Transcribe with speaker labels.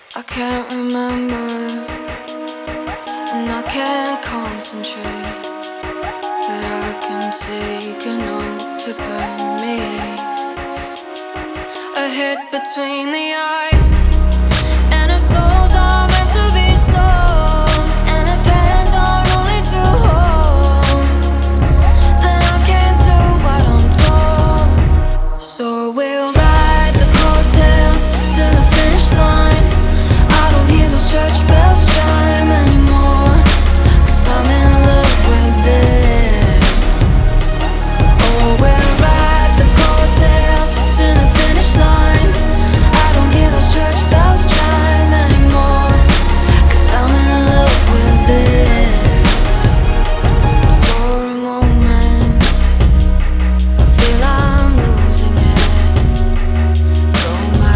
Speaker 1: I can't remember and I can't concentrate, but I can take a note to burn me. A hit between the eyes,